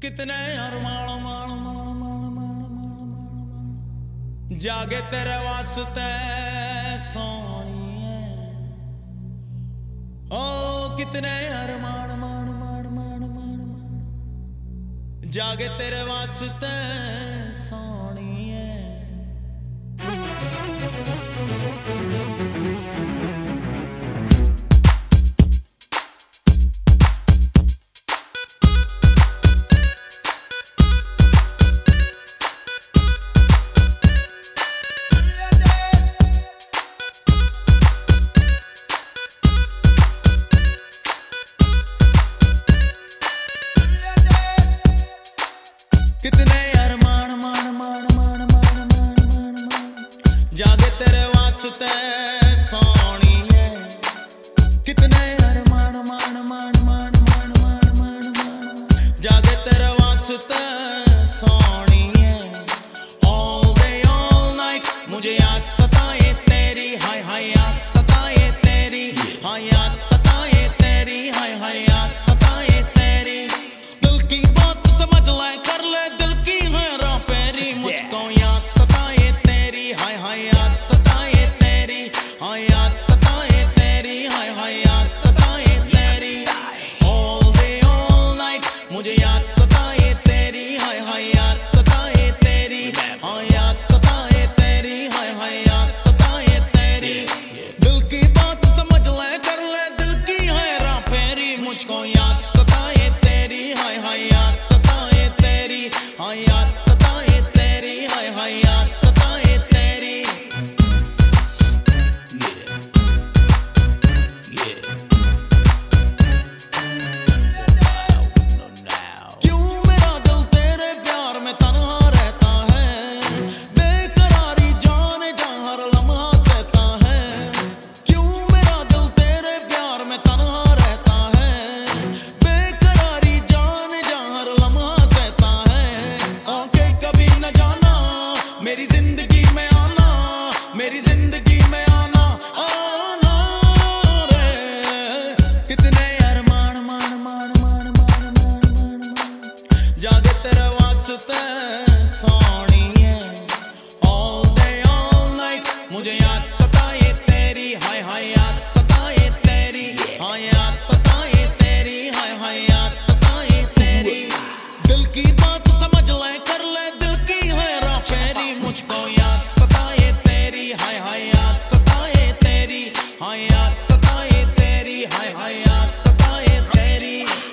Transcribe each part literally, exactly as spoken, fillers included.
कितने अरमान मान मान मान मान मान मान जागे तेरे वास्ते सोनिए। ओ कितने अरमान मान मान मान मान मान जागे तेरे वास्ते सोनिए। कितने अरमान मान मान मान मान मान मान मान जागे तेरे वास्ते सोनिए। कितने अरमान मान मान मान मान मान मान मान जागे तेरे वास्ते सोनिए। All day all night मुझे याद सताए तेरी, हाय हाय याद सताए तेरी, हाय याद सताए तेरी, हाय हाय याद सताए तेरी। दिल की बात समझ ले, कर ले दिल की हैरान पेरी। मुझको याद सताए तेरी, हाय हाय याद सताए तेरी, हाय याद सताए तेरी, हाय हाय याद सताए तेरी। All day all night मुझे याद सताए तेरी, हाय हाय याद सताए तेरी, हाय याद सताए तेरी, हाय हाय याद सताए तेरी। दिल की बात समझ ले, कर ले दिल की हैरान पेरी। मुझको याद सताए तेरी, हाय हाय याद सताए तेरी, हाय याद सताए तेरी, हाय हाय याद सताए तेरी। क्यों मेरा दिल तेरे प्यार में तन्हा रहता है, बेकरारी जाने जा हर लम्हा सहता है। क्यों मेरा दिल तेरे प्यार में तन्हा रहता है, बेकरारी जाने जा हर लम्हा सहता है। आके कभी न जाना मेरी जिंदगी में आना, मेरी जिंदगी में आना आना रे। कितने अरमान मान मान मान मान मान मान मान जागे तेरे वास्ते सोनिए। All day all night मुझे याद सताए तेरी, हाय हाय याद सताए तेरी, हाय याद सताए तेरी, हाय हाय याद सताए तेरी। दिल की बात समझ ले, कर ले दिल की हैरान पेरी। मुझको याद सताए तेरी, हाय हाय याद सताए तेरी, हाय याद सताए तेरी, हाय हाय याद सताए तेरी।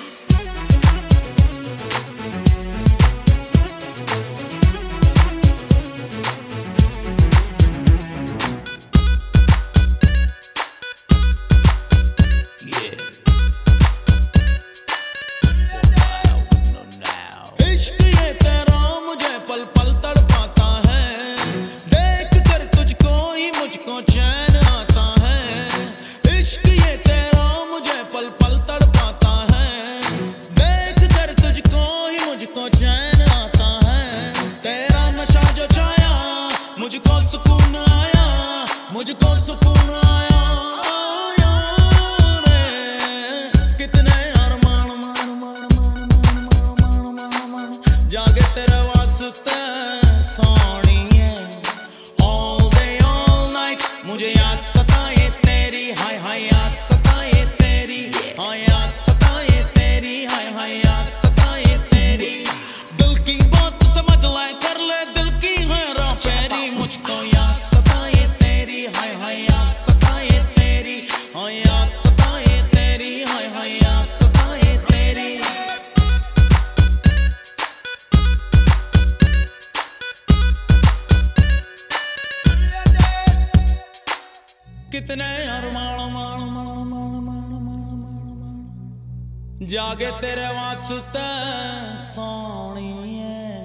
इश्क ये तेरा मुझे पल पल तड़पाता है, देख कर तुझको ही मुझको चैन आता है। इश्क ये तेरा मुझे पल पल तड़पाता है, देख कर तुझको ही मुझको चैन आता है। तेरा नशा जो छाया मुझको सुकून आया, मुझको सुकून आया आया रे। कितने अरमान मान मान मान मान मान मान मान जागे तेरे वास्ते सोनिए। All day all night मुझे याद सताए तेरी, हाय हाय याद सताए तेरी, हाय याद सताए तेरी, हाय हाय याद सताए तेरी। दिल की बात समझ ले, कर ले दिल की हैरान पेरी। मुझको याद सताए तेरी, हाय हाय याद सताए तेरी, हाय याद सताए तेरी, हाय हाय याद सताए तेरी। कितने अरमान मान मान मान मान मान मान जागे तेरे वास्ते सोनिए।